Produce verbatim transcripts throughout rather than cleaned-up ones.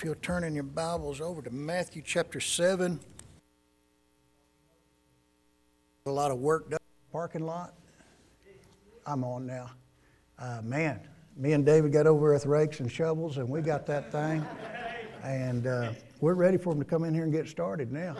If you'll turn in your Bibles over to Matthew chapter seven. A lot of work done in the parking lot. I'm on now. Uh, man, me and David got over with rakes and shovels, and we got that thing. And uh, we're ready for them to come in here and get started now.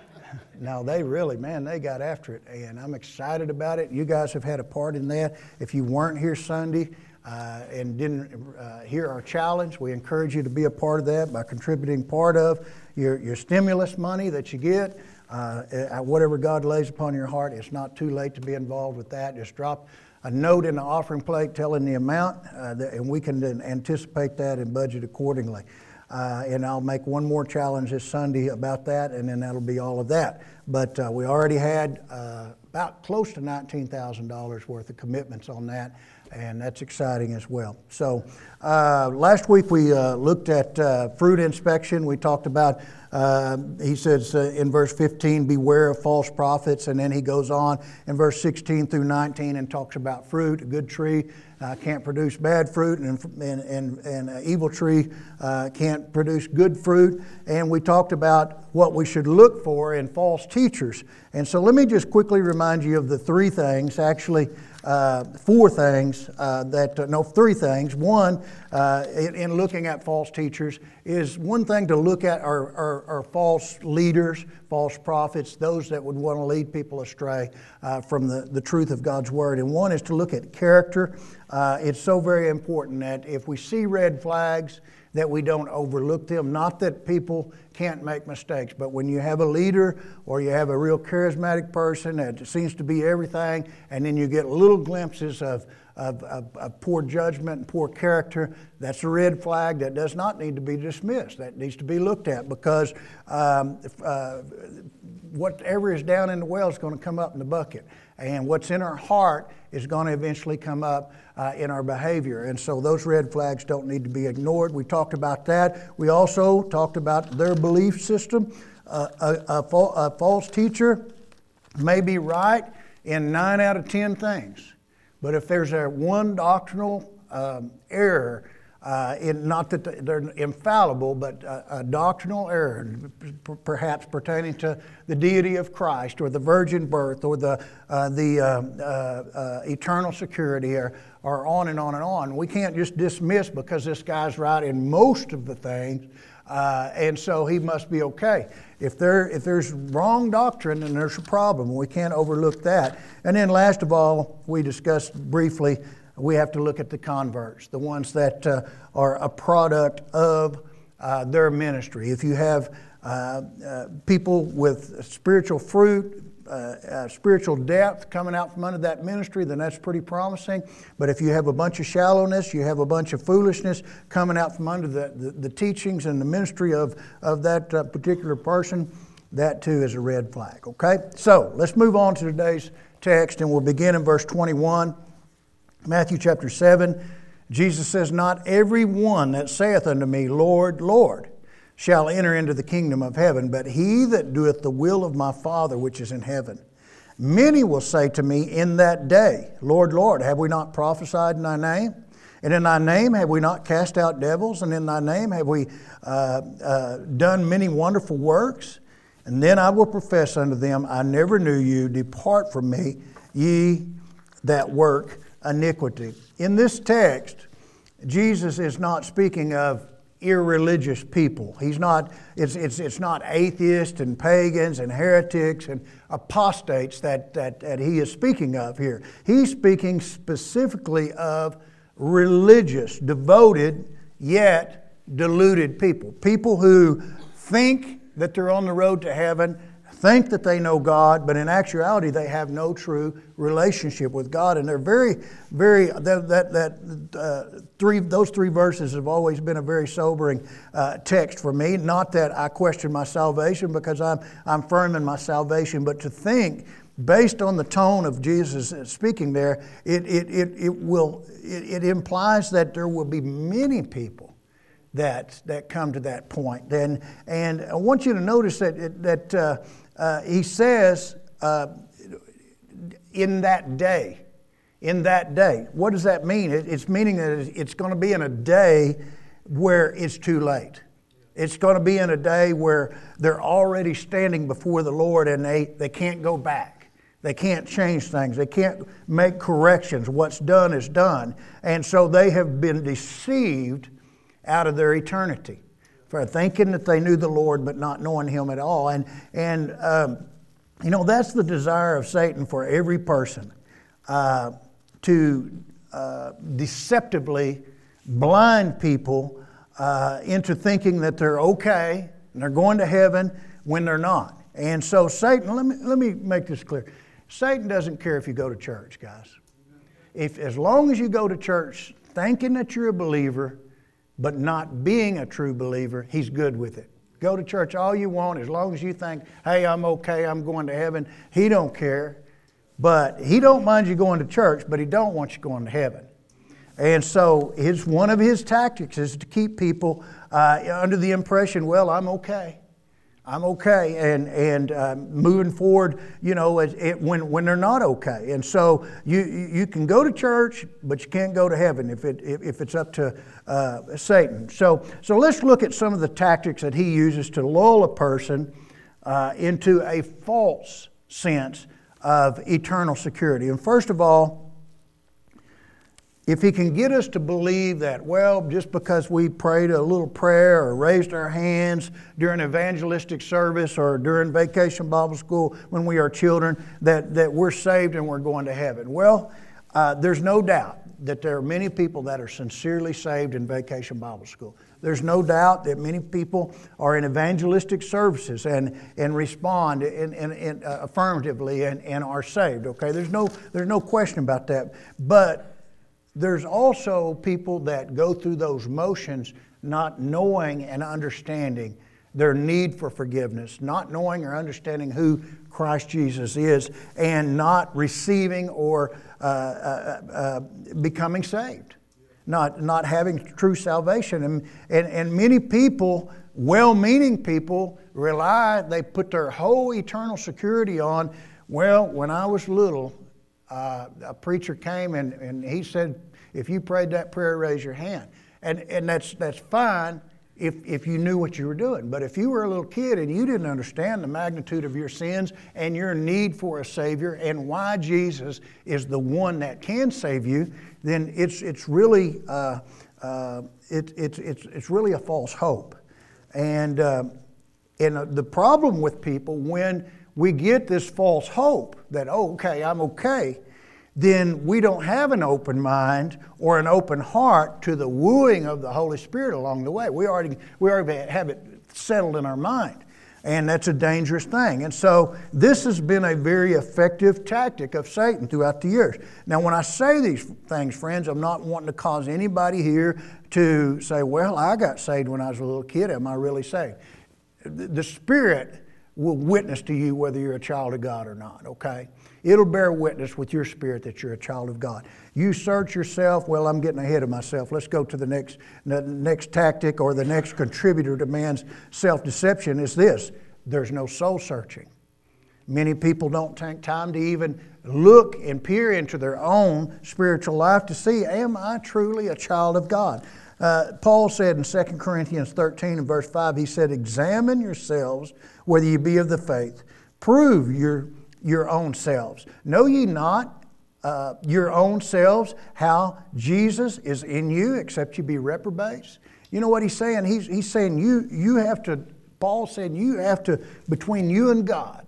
Now, they really, man, they got after it, and I'm excited about it. You guys have had a part in that. If you weren't here Sunday uh, and didn't uh, hear our challenge, we encourage you to be a part of that by contributing part of your, your stimulus money that you get. Uh, whatever God lays upon your heart, it's not too late to be involved with that. Just drop a note in the offering plate telling the amount, uh, that, and we can then anticipate that and budget accordingly. Uh, and I'll make one more challenge this Sunday about that, and then that'll be all of that. But uh, we already had uh, about close to nineteen thousand dollars worth of commitments on that, and that's exciting as well. So uh, last week we uh, looked at uh, fruit inspection. We talked about, uh, he says uh, in verse fifteen, beware of false prophets, and then he goes on in verse sixteen through nineteen and talks about fruit. A good tree Uh, can't produce bad fruit, and and and, and an evil tree uh, can't produce good fruit. And we talked about what we should look for in false teachers. And so let me just quickly remind you of the three things, actually uh, four things uh, that, uh, no, three things. One, uh, in, in looking at false teachers, is one thing to look at are, are, are false leaders, false prophets, those that would want to lead people astray uh, from the, the truth of God's Word. And one is to look at character. Uh, it's so very important that if we see red flags, that we don't overlook them. Not that people can't make mistakes, but when you have a leader or you have a real charismatic person that seems to be everything, and then you get little glimpses of, of, of, of poor judgment and poor character, that's a red flag that does not need to be dismissed. That needs to be looked at, because um, uh, whatever is down in the well is going to come up in the bucket. And what's in our heart is going to eventually come up uh, in our behavior. And so those red flags don't need to be ignored. We talked about that. We also talked about their belief system. Uh, a, a, fa- a false teacher may be right in nine out of ten things. But if there's a one doctrinal um, error, Uh, in, not that they're infallible, but a, a doctrinal error, p- perhaps pertaining to the deity of Christ or the virgin birth or the uh, the uh, uh, uh, eternal security, or, or on and on and on. We can't just dismiss because this guy's right in most of the things, uh, and so he must be okay. If there if there's wrong doctrine, then there's a problem. We can't overlook that. And then last of all, we discussed briefly, we have to look at the converts, the ones that uh, are a product of uh, their ministry. If you have uh, uh, people with spiritual fruit, uh, uh, spiritual depth coming out from under that ministry, then that's pretty promising. But if you have a bunch of shallowness, you have a bunch of foolishness coming out from under the, the, the teachings and the ministry of, of that uh, particular person, that too is a red flag, okay? So let's move on to today's text, and we'll begin in verse twenty-one. Matthew chapter seven, Jesus says, "Not every one that saith unto me, Lord, Lord, shall enter into the kingdom of heaven, but he that doeth the will of my Father which is in heaven. Many will say to me in that day, Lord, Lord, have we not prophesied in thy name? And in thy name have we not cast out devils? And in thy name have we uh, uh, done many wonderful works? And then I will profess unto them, I never knew you. Depart from me, ye that work iniquity." In this text, Jesus is not speaking of irreligious people. He's not, it's, it's, it's not atheists and pagans and heretics and apostates that, that, that he is speaking of here. He's speaking specifically of religious, devoted, yet deluded people. People who think that they're on the road to heaven, think that they know God, but in actuality they have no true relationship with God. And they're very, very that that, that uh, three those three verses have always been a very sobering uh, text for me. Not that I question my salvation, because I'm I'm firm in my salvation, but to think, based on the tone of Jesus speaking there, it it it, it will it, it implies that there will be many people that that come to that point. And and I want you to notice that that. Uh, Uh, he says, uh, in that day, in that day. What does that mean? It, it's meaning that it's going to be in a day where it's too late. It's going to be in a day where they're already standing before the Lord and they, they can't go back. They can't change things. They can't make corrections. What's done is done. And so they have been deceived out of their eternity for thinking that they knew the Lord but not knowing Him at all. And, and um, you know, that's the desire of Satan for every person, uh, to uh, deceptively blind people uh, into thinking that they're okay and they're going to heaven when they're not. And so Satan, let me, let me make this clear. Satan doesn't care if you go to church, guys. If, as long as you go to church thinking that you're a believer, but not being a true believer, he's good with it. Go to church all you want, as long as you think, hey, I'm okay, I'm going to heaven. He don't care. But he don't mind you going to church, but he don't want you going to heaven. And so his, one of his tactics is to keep people uh, under the impression, well, I'm okay. I'm okay, and and uh, moving forward, you know, it, it, when when they're not okay, and so you you can go to church, but you can't go to heaven if it if, if it's up to uh, Satan. So so let's look at some of the tactics that he uses to lull a person uh, into a false sense of eternal security. And first of all, if he can get us to believe that, well, just because we prayed a little prayer or raised our hands during evangelistic service or during vacation Bible school when we are children, that, that we're saved and we're going to heaven. Well, uh, there's no doubt that there are many people that are sincerely saved in vacation Bible school. There's no doubt that many people are in evangelistic services and, and respond in, in, in, uh, affirmatively and, and are saved. Okay, there's no there's no question about that. But there's also people that go through those motions not knowing and understanding their need for forgiveness, not knowing or understanding who Christ Jesus is, and not receiving or uh, uh, uh, becoming saved, not not having true salvation. And, and, and many people, well-meaning people, rely, they put their whole eternal security on, well, when I was little, Uh, a preacher came and, and he said, if you prayed that prayer, raise your hand. And and that's that's fine if, if you knew what you were doing. But if you were a little kid and you didn't understand the magnitude of your sins and your need for a Savior and why Jesus is the one that can save you, then it's it's really uh, uh, it, it's it's it's really a false hope. And uh, and the problem with people, when we get this false hope that, oh, okay, I'm okay, then we don't have an open mind or an open heart to the wooing of the Holy Spirit along the way. We already we already have it settled in our mind, and that's a dangerous thing. And so this has been a very effective tactic of Satan throughout the years. Now, when I say these things, friends, I'm not wanting to cause anybody here to say, well, I got saved when I was a little kid. Am I really saved? The Spirit will witness to you whether you're a child of God or not, okay? It'll bear witness with your spirit that you're a child of God. You search yourself, well, I'm getting ahead of myself. Let's go to the next, the next tactic or the next contributor to man's self-deception is this: there's no soul searching. Many people don't take time to even look and peer into their own spiritual life to see, am I truly a child of God? Uh, Paul said in Second Corinthians thirteen and verse five, he said, examine yourselves whether you be of the faith. Prove your, your own selves. Know ye not uh, your own selves how Jesus is in you, except you be reprobates? You know what he's saying? He's, he's saying you, you have to, Paul said you have to, between you and God,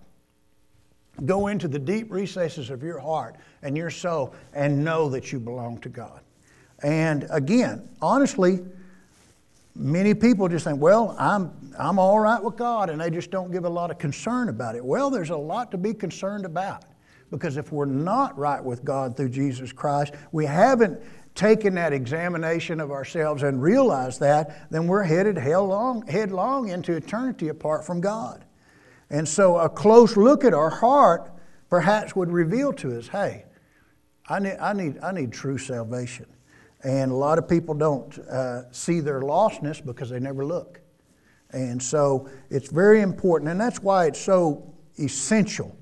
go into the deep recesses of your heart and your soul and know that you belong to God. And again, honestly, many people just think, well, I'm I'm all right with God, and they just don't give a lot of concern about it. Well, there's a lot to be concerned about, because if we're not right with God through Jesus Christ, we haven't taken that examination of ourselves and realized that, then we're headed headlong, headlong into eternity apart from God. And so a close look at our heart perhaps would reveal to us, hey, I need I need I need true salvation. And a lot of people don't uh, see their lostness because they never look. And so it's very important, and that's why it's so essential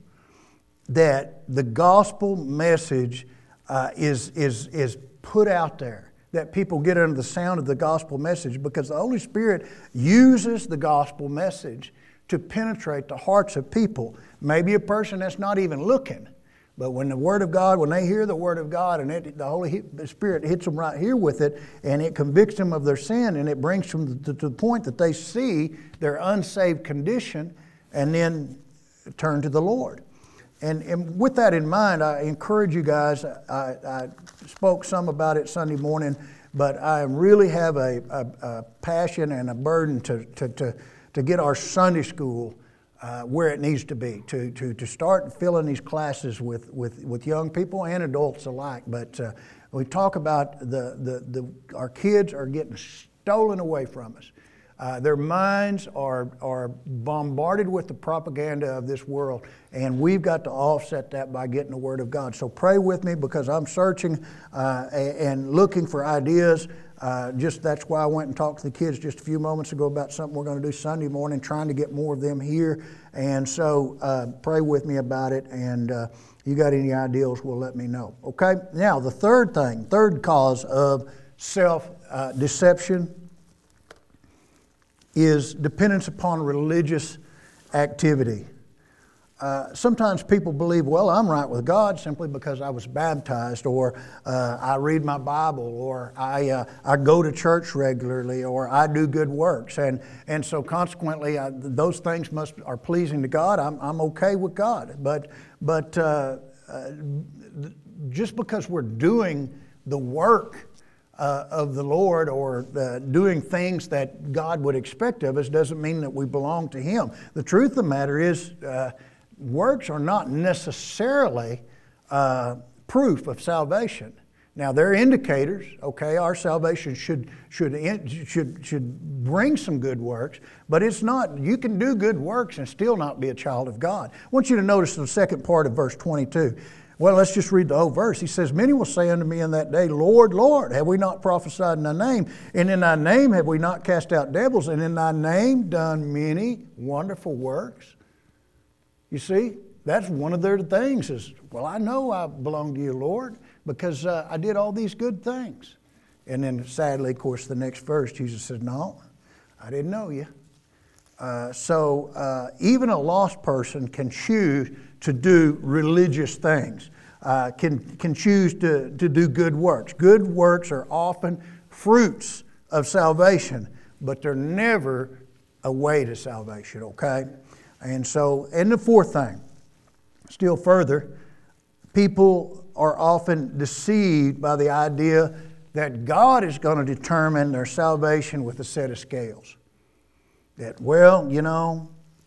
that the gospel message uh, is, is, is put out there, that people get under the sound of the gospel message, because the Holy Spirit uses the gospel message to penetrate the hearts of people. Maybe a person that's not even looking, but when the Word of God, when they hear the Word of God and it, the Holy Spirit hits them right here with it, and it convicts them of their sin, and it brings them to, to the point that they see their unsaved condition and then turn to the Lord. And, and with that in mind, I encourage you guys, I, I spoke some about it Sunday morning, but I really have a, a, a passion and a burden to, to, to, to get our Sunday school uh, where it needs to be, to, to, to start filling these classes with, with, with young people and adults alike. But uh, we talk about the, the, the, our kids are getting stolen away from us. Uh, their minds are, are bombarded with the propaganda of this world, and we've got to offset that by getting the Word of God. So pray with me, because I'm searching uh, and looking for ideas. Uh, just that's why I went and talked to the kids just a few moments ago about something we're going to do Sunday morning, trying to get more of them here. And so uh, pray with me about it, and uh, you got any ideas, well, let me know. Okay? Now, the third thing, third cause of self-deception uh, is dependence upon religious activity. Uh, sometimes people believe, well, I'm right with God simply because I was baptized, or uh, I read my Bible, or I uh, I go to church regularly, or I do good works, and and so consequently, I, those things must are pleasing to God. I'm I'm okay with God, but but uh, uh, just because we're doing the work Uh, of the Lord, or uh, doing things that God would expect of us, doesn't mean that we belong to Him. The truth of the matter is, uh, works are not necessarily uh, proof of salvation. Now, they're indicators. Okay, our salvation should should should should bring some good works, but it's not. You can do good works and still not be a child of God. I want you to notice the second part of verse twenty-two. Well, let's just read the whole verse. He says, many will say unto me in that day, Lord, Lord, have we not prophesied in thy name? And in thy name have we not cast out devils? And in thy name done many wonderful works? You see, that's one of their things is, well, I know I belong to you, Lord, because uh, I did all these good things. And then sadly, of course, the next verse, Jesus says, no, I didn't know you. Uh, so uh, even a lost person can choose to do religious things, uh, can can choose to, to do good works. Good works are often fruits of salvation, but they're never a way to salvation, okay? And so, and the fourth thing, still further, people are often deceived by the idea that God is going to determine their salvation with a set of scales. That, well, you know,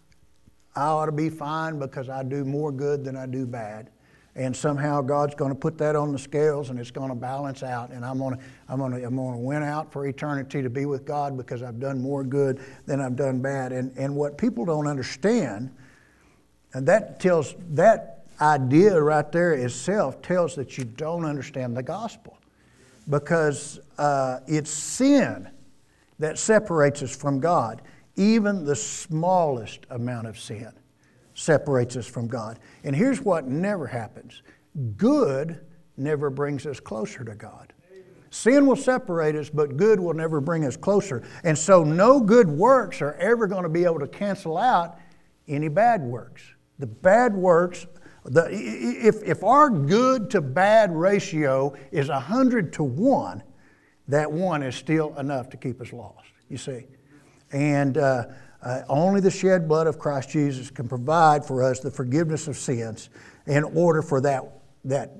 I ought to be fine because I do more good than I do bad. And somehow God's going to put that on the scales and it's going to balance out. And I'm going to, I'm going to, I'm going to win out for eternity to be with God because I've done more good than I've done bad. And, and what people don't understand, and that tells, that idea right there itself tells that you don't understand the gospel. Because uh, it's sin that separates us from God. Even the smallest amount of sin separates us from God. And here's what never happens. Good never brings us closer to God. Sin will separate us, but good will never bring us closer. And so no good works are ever going to be able to cancel out any bad works. The bad works, the, if, if our good to bad ratio is one hundred to one, that one is still enough to keep us lost, you see. And uh, uh, only the shed blood of Christ Jesus can provide for us the forgiveness of sins in order for that, that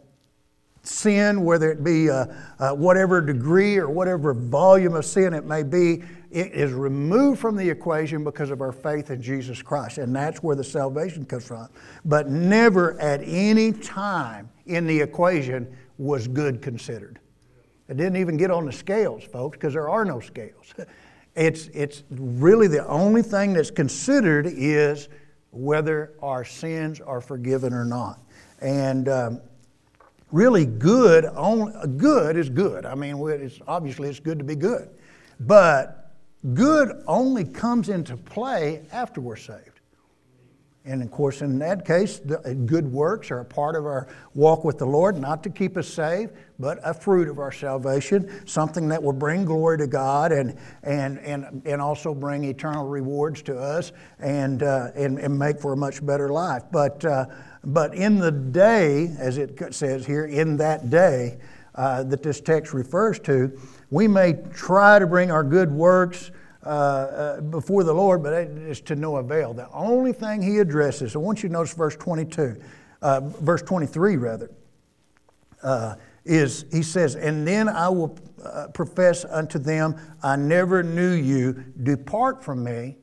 sin, whether it be uh, uh, whatever degree or whatever volume of sin it may be, it is removed from the equation because of our faith in Jesus Christ. And that's where the salvation comes from. But never at any time in the equation was good considered. It didn't even get on the scales, folks, because there are no scales. It's it's really the only thing that's considered is whether our sins are forgiven or not. And um, really good, only, good is good. I mean, it's, obviously it's good to be good. But good only comes into play after we're saved. And of course, in that case, the good works are a part of our walk with the Lord, not to keep us saved, but a fruit of our salvation, something that will bring glory to God and and and, and also bring eternal rewards to us and uh, and, and make for a much better life. But uh, but in the day, as it says here, in that day uh, that this text refers to, we may try to bring our good works Uh, uh, before the Lord, but it is to no avail. The only thing he addresses, I want you to notice verse twenty-two, uh, verse twenty-three rather, uh, is he says, "And then I will uh, profess unto them, I never knew you. Depart from me,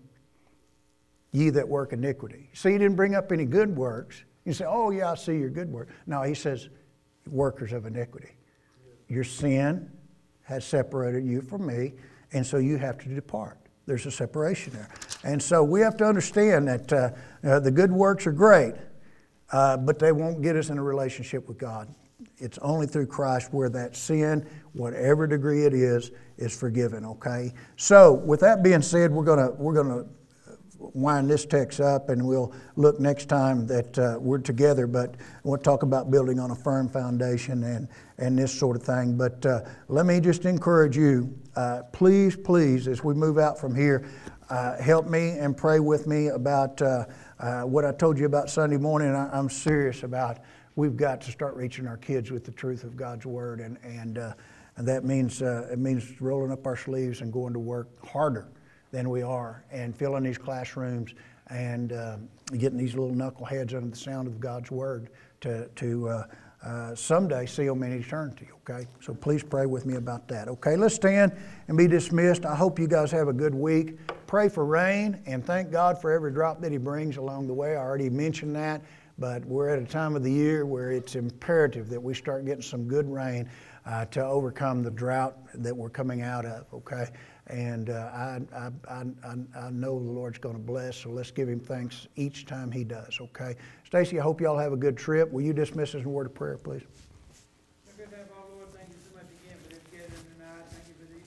ye that work iniquity." See, he didn't bring up any good works. You say, "Oh yeah, I see your good work." No, he says, workers of iniquity. Your sin has separated you from me. And so you have to depart. There's a separation there. And so we have to understand that uh, uh, the good works are great, uh, but they won't get us in a relationship with God. It's only through Christ where that sin, whatever degree it is, is forgiven, okay? So with that being said, we're gonna we're gonna wind this text up, and we'll look next time that uh, we're together. But we'll talk about building on a firm foundation and, and this sort of thing. But uh, let me just encourage you, uh, please, please, as we move out from here, uh, help me and pray with me about uh, uh, what I told you about Sunday morning. I, I'm serious about we've got to start reaching our kids with the truth of God's Word, and, and, uh, and that means uh, it means rolling up our sleeves and going to work harder than we are, and filling these classrooms and uh, getting these little knuckleheads under the sound of God's Word to, to uh, uh, someday see them in eternity, okay? So please pray with me about that. Okay, let's stand and be dismissed. I hope you guys have a good week. Pray for rain, and thank God for every drop that He brings along the way. I already mentioned that, but we're at a time of the year where it's imperative that we start getting some good rain uh, to overcome the drought that we're coming out of, okay? And uh, I, I, I, I know the Lord's going to bless, so let's give Him thanks each time He does, okay? Stacy, I hope you all have a good trip. Will you dismiss us in a word of prayer, please? Lord, thank you so much again for this gathering tonight. Thank you for these